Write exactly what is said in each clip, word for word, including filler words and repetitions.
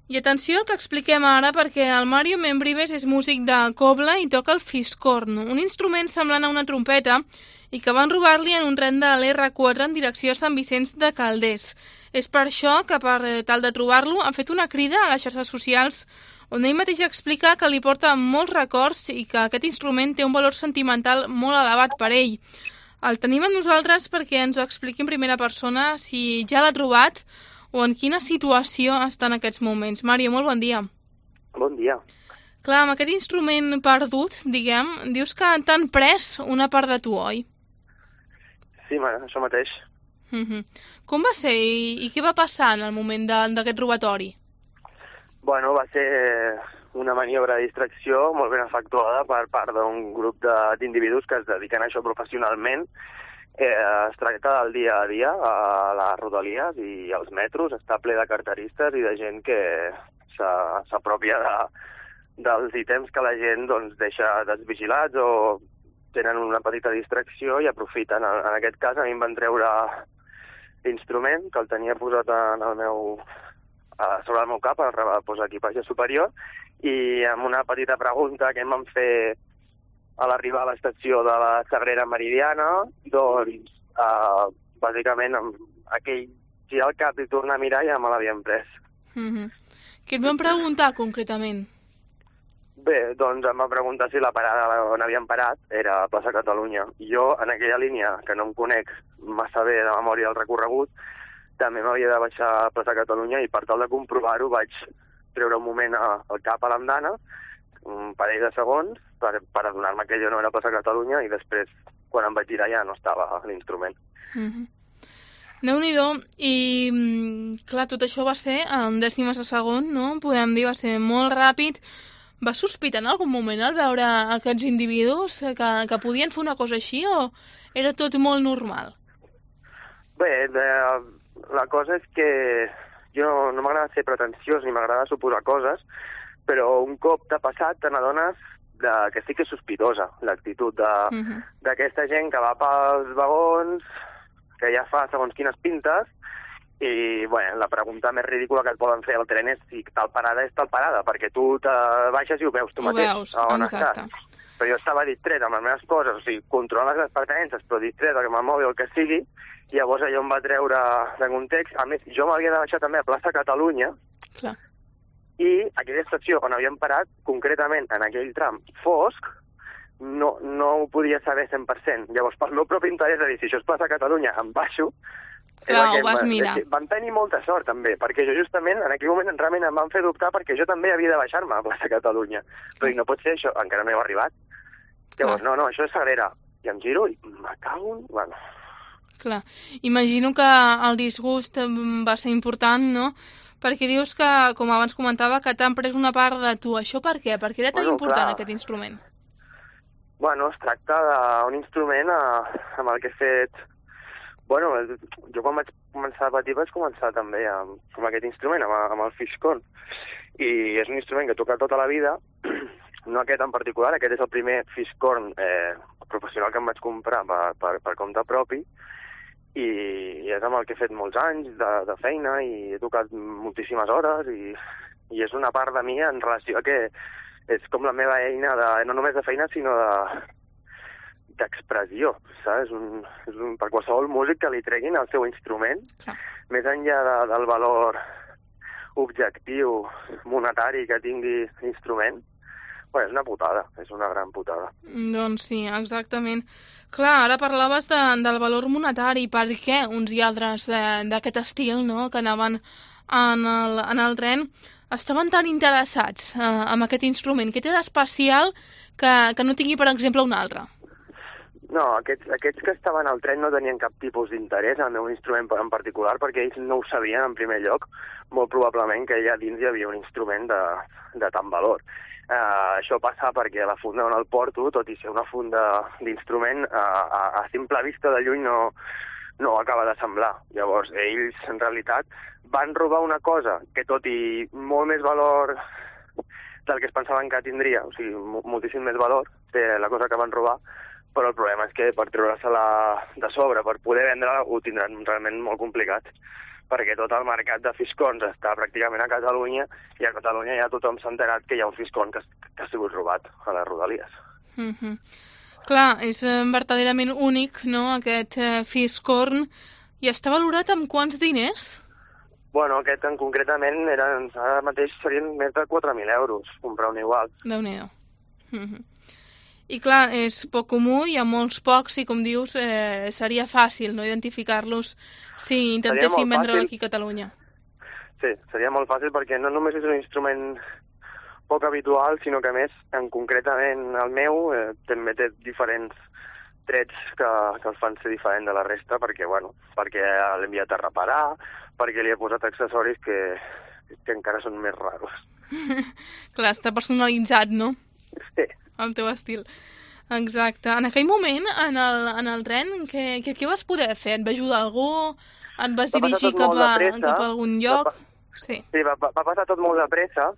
I atenció al que expliquem ara, perquè el Mario Membrives és músic de cobla i toca el fiscorn, un instrument semblant a una trompeta i que van robar-li en un tren de l'erre quatre en direcció a Sant Vicenç de Calders. És per això que, per tal de trobar-lo, ha fet una crida a les xarxes socials on ell mateix explica que li porta molts records i que aquest instrument té un valor sentimental molt elevat per ell. El tenim amb nosaltres perquè ens ho expliqui en primera persona, si ja l'ha trobat o en quina situació està en aquests moments. Mario, molt bon dia. Bon dia. Clar, amb aquest instrument perdut, diguem, dius que t'han pres una part de tu, oi? Sí, man, això mateix. Mm-hmm. Com va ser i, i què va passar en el moment d'aquest robatori? Bueno, va ser una maniobra de distracció molt ben efectuada per part d'un grup d'individus que es dediquen a això professionalment. Eh, es tracta del dia a dia a les rodalies i als metros, està ple de carteristes i de gent que s'apropia de, dels ítems que la gent doncs, deixa desvigilats o tenen una petita distracció i aprofiten. En, en aquest cas a mi em van treure l'instrument que el tenia posat en el meu, sobre el meu cap, a posar equipatge superior, i amb una petita pregunta que em van fer a l'arribar a l'estació de la Sagrera Meridiana, doncs, eh, bàsicament, amb aquell girar el cap i tornar a mirar ja me l'havien pres. Mm-hmm. Què et van preguntar, concretament? Bé, doncs em van preguntar si la parada on havien parat era a Plaça Catalunya. Jo, en aquella línia, que no em conec massa bé de memòria del recorregut, també m'havia de baixar a Plaça Catalunya i per tal de comprovar-ho vaig treure un moment el cap a l'andana, un parell de segons, per, per adonar-me que jo no era a Plaça Catalunya i després, quan em vaig girar, ja no estava l'instrument. Mm-hmm. Déu-n'hi-do. I, clar, tot això va ser en dècimes de segon, no? Podem dir, va ser molt ràpid. Va sospitar en algun moment al veure aquests individus que, que podien fer una cosa així o era tot molt normal? Bé, de, la cosa és que jo no m'agrada ser pretensiós ni m'agrada suposar coses, però un cop t'ha passat te n'adones que sí que és sospitosa l'actitud d'aquesta uh-huh. gent que va pels vagons, que ja fa segons quines pintes, i bueno, la pregunta més ridícula que et poden fer al tren és si tal parada és tal parada, perquè tu te baixes i ho veus tu ho mateix. Ho veus, exacte. Estàs. Però jo estava distret amb les meves coses, o sigui, controlant les pertinences, però distret amb el mòbil o el que sigui, i llavors allò em va treure de context. A més, jo m'havia de baixar també a Plaça Catalunya, clar. I aquella estació on havíem parat, concretament en aquell tram fosc, no, no ho podia saber cent per cent. Llavors, pel meu propi interès de dir, si això és Plaça Catalunya, em baixo. Clar, ho vas mirar. Van tenir molta sort, també, perquè jo justament, en aquell moment, realment em van fer dubtar perquè jo també havia de baixar-me a Plaça Catalunya. Però no pot ser això, encara no he arribat. Llavors, no, no, això és Sagrera. I em giro i me cago en... Bueno... Clar, imagino que el disgust va ser important, no?, perquè dius que, com abans comentava, que t'han pres una part de tu. Això per què? Per què era tan bueno, important clar. Aquest instrument? Bueno, es tracta d'un instrument eh, amb el que he fet... Bueno, jo quan vaig començar a patir vaig començar també amb, amb aquest instrument, amb, amb el fiscorn. I és un instrument que he tocat tota la vida, no aquest en particular, aquest és el primer fiscorn eh, professional que em vaig comprar per, per, per compte propi, i és amb el que he fet molts anys de, de feina i he tocat moltíssimes hores i, i és una part de mi en relació a que és com la meva eina de, no només de feina sinó de d'expressió, saps? Un, és un, per qualsevol músic que li treguin el seu instrument, ja. Més enllà de, del valor objectiu monetari que tingui l'instrument, bueno, és una putada, és una gran putada. Doncs sí, exactament. Clar, ara parlaves de, del valor monetari, per què uns i altres d'aquest estil, no?, que anaven en el, en el tren, estaven tan interessats eh, en aquest instrument? Què té d'especial que, que no tingui, per exemple, un altre? No, aquests, aquests que estaven al tren no tenien cap tipus d'interès en el meu instrument en particular, perquè ells no ho sabien en primer lloc, molt probablement que allà dins hi havia un instrument de, de tant valor. Uh, això passa perquè la funda on el porto, tot i ser una funda d'instrument, uh, a, a simple vista de lluny no, no acaba de semblar. Llavors, ells, en realitat, van robar una cosa que, tot i molt més valor del que es pensaven que tindria, o sigui, moltíssim més valor, té la cosa que van robar, però el problema és que per treure-se-la de sobre, per poder vendre-la, ho tindran realment molt complicat. perquè tot el mercat de fiscons està pràcticament a Catalunya i a Catalunya ja tothom s'ha enterat que hi ha un fiscon que, que ha sigut robat a les Rodalies. Mm-hmm. Clar, és eh, verdaderament únic, no?, aquest eh, fiscorn. I està valorat amb quants diners? Bueno, aquest en concretament eren, ara mateix serien més de quatre mil euros, comprar un igual. Déu-n'hi-do. Mm-hmm. I clar, és poc comú, hi ha molts pocs i com dius, eh, seria fàcil no identificar-los si intentéssim vendre-la aquí a Catalunya. Sí, seria molt fàcil perquè no només és un instrument poc habitual, sinó que a més, en concretament el meu, eh, també té diferents trets que, que el fan ser diferent de la resta, perquè, bueno, perquè l'he enviat a reparar, perquè li he posat accessoris que, que encara són més raros. Clar, està personalitzat, no? Sí. El teu estil. Exacte. En aquell moment, en el, en el tren, què, què, què vas poder fer? Et va ajudar algú? Et vas va dirigir cap a, pressa, cap a algun lloc? Va, sí, sí va, va passar tot molt de pressa,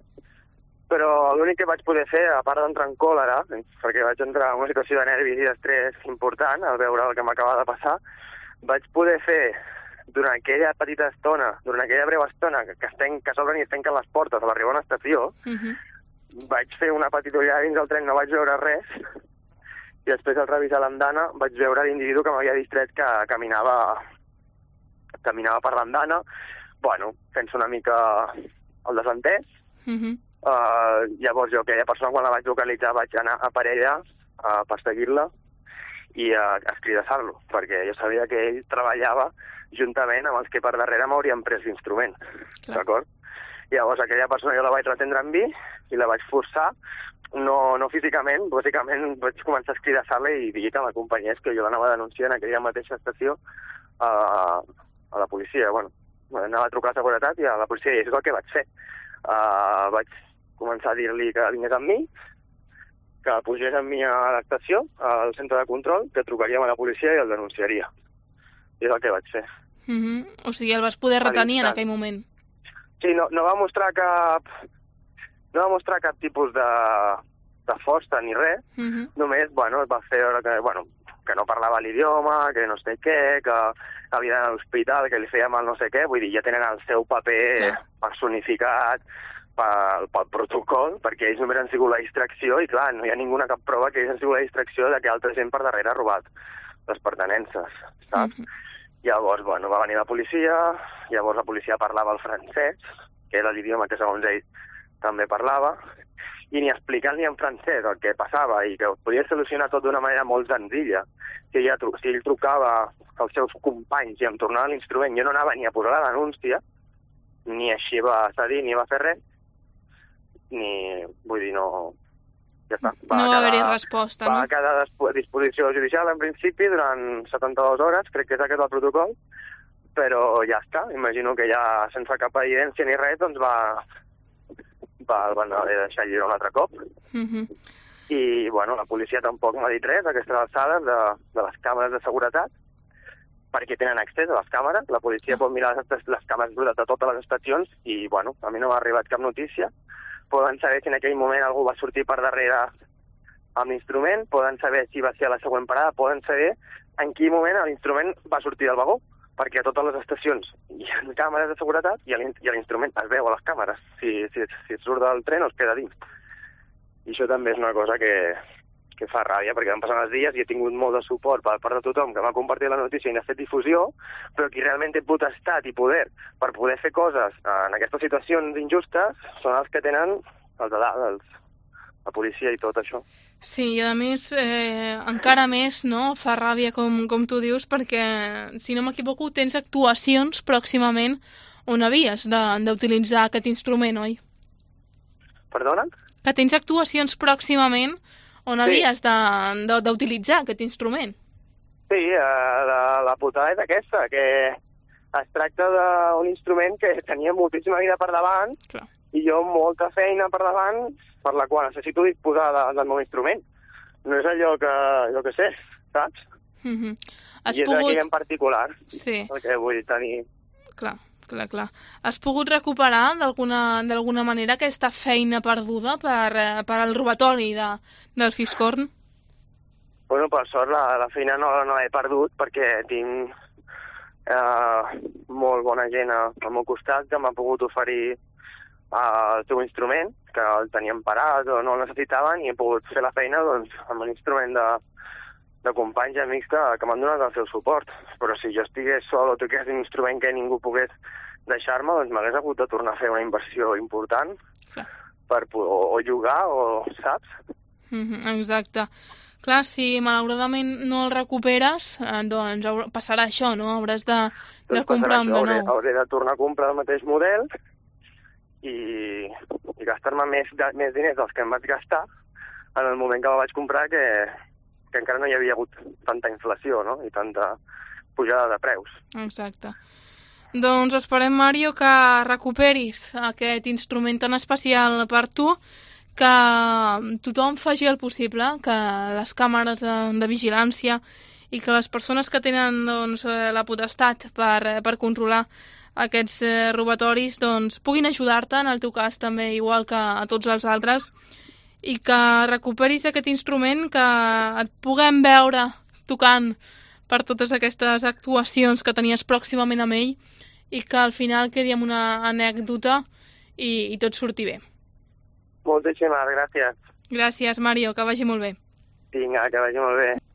però l'únic que vaig poder fer, a part d'entrar en còlera, perquè vaig entrar en una situació de nervis i d'estrès important al veure el que m'acabava de passar, vaig poder fer durant aquella petita estona, durant aquella breu estona que, que, estenc, que s'obren i es tanquen les portes a l'arribar a una estació, uh-huh. Vaig fer una petita ullada dins del tren, no vaig veure res, i després al revisar l'andana vaig veure l'individu que m'havia distret que caminava, caminava per l'andana, bueno, fent una mica el desentès. Uh-huh. Uh, llavors jo, aquella persona, quan la vaig localitzar, vaig anar a per ella a perseguir-la i a, a escridassar-lo, perquè jo sabia que ell treballava juntament amb els que per darrere m'haurien pres l'instrument, d'acord? Llavors aquella persona jo la vaig retendre amb vi i la vaig forçar, no, no físicament, bàsicament vaig començar a escridassar-la i dir que m'acompanyés, que jo l'anava a denunciar en aquella mateixa estació a, a la policia. Bueno, anava a trucar a seguretat i a la policia, i és el que vaig fer. Uh, vaig començar a dir-li que vingués amb mi, que pugés amb mi a l'estació, al centre de control, que trucaríem a la policia i el denunciaria. I és el que vaig fer. Mm-hmm. O sigui, el vas poder retenir en aquell moment. Sí, no, no va mostrar cap no va mostrar cap tipus de, de força ni res, uh-huh. Només, bueno, va fer que, bueno, que no parlava l'idioma, que no sé què, que havia d'anar a l'hospital, que li feia mal no sé què, vull dir, ja tenen el seu paper Clar. personificat pel, pel protocol, perquè ells només han sigut la distracció i, clar, no hi ha ninguna cap prova que ells han sigut la distracció de que altra gent per darrere ha robat les pertenences, saps? Uh-huh. Llavors, bueno, va venir la policia, llavors la policia parlava el francès, que era l'idioma que segons ell també parlava, i ni explicant ni en francès el que passava i que podia solucionar tot d'una manera molt senzilla. Si ell, si ell trucava als seus companys i em tornava l'instrument, jo no anava ni a posar la denúncia, ni així va cedir, ni va fer res, ni, vull dir, no... Ja està. Va no va haver-hi resposta, va no? Va quedar a disposició judicial en principi durant setanta-dues hores, crec que és aquest el protocol, però ja està. Imagino que ja sense cap evidència ni res, doncs va, va, van haver de deixar lliure un altre cop. Uh-huh. I, bueno, la policia tampoc m'ha dit res a aquestes alçades de, de les càmeres de seguretat, perquè tenen accés a les càmeres. La policia uh-huh. pot mirar les, les càmeres de totes les estacions i, bueno, a mi no m'ha arribat cap notícia. Poden saber si en aquell moment algú va sortir per darrere amb l'instrument, poden saber si va ser a la següent parada, poden saber en quin moment l'instrument va sortir del vagó, perquè a totes les estacions hi ha càmeres de seguretat i l'instrument es veu a les càmeres. Si, si, si surt del tren o es queda dins. I això també és una cosa que, que fa ràbia, perquè van passant els dies i he tingut molt de suport per part de tothom que m'ha compartit la notícia i n'ha fet difusió, però qui realment té potestat i poder per poder fer coses en aquestes situacions injustes són els que tenen els de dalt, els, la policia i tot això. Sí, i a més, eh, encara més, no?, fa ràbia, com, com tu dius, perquè, si no m'equivoco, tens actuacions pròximament on havies d'utilitzar aquest instrument, oi? Perdona? Que tens actuacions pròximament on sí. havies d'utilitzar aquest instrument. Sí, uh, la, la putada és aquesta, que es tracta d'un instrument que tenia moltíssima vida per davant Clar. I jo molta feina per davant per la qual necessito disposar de, del meu instrument. No és allò que, jo que sé, saps? Mm-hmm. Has I és pogut... aquell en particular sí. el que vull tenir. Clar, clar, clar. Has pogut recuperar d'alguna d'alguna manera aquesta feina perduda per, per al robatori de, del Fiscorn? Bueno, per sort la, la feina no, no l'he perdut perquè tinc... eh, molt bona gent al meu costat que m'ha pogut oferir eh, el seu instrument, que el tenien parat o no el necessitaven, i he pogut fer la feina doncs, amb un instrument de, de companys i amics que, que m'han donat el seu suport. Però si jo estigués sol o toqués un instrument que ningú pogués deixar-me, doncs m'hagués hagut de tornar a fer una inversió important per, o, o jugar, o saps? Mm-hmm, exacte. Clar, si malauradament no el recuperes, eh, doncs passarà això, no? Hauràs de, de doncs comprar un de hauré, nou. hauré de tornar a comprar el mateix model i, i gastar-me més, més diners dels que em vaig gastar en el moment que el vaig comprar, que, que encara no hi havia hagut tanta inflació, no? I tanta pujada de preus. Exacte. Doncs esperem, Mario, que recuperis aquest instrument tan especial per tu, que tothom faci el possible, que les càmeres de, de vigilància i que les persones que tenen doncs, la potestat per, per controlar aquests eh, robatoris doncs, puguin ajudar-te, en el teu cas també, igual que a tots els altres, i que recuperis aquest instrument, que et puguem veure tocant per totes aquestes actuacions que tenies pròximament amb ell, i que al final quedi amb una anècdota i, i tot surti bé. Moltíssimes gràcies. Gràcies, Mario, que vagi molt bé. Vinga, que vagi molt bé.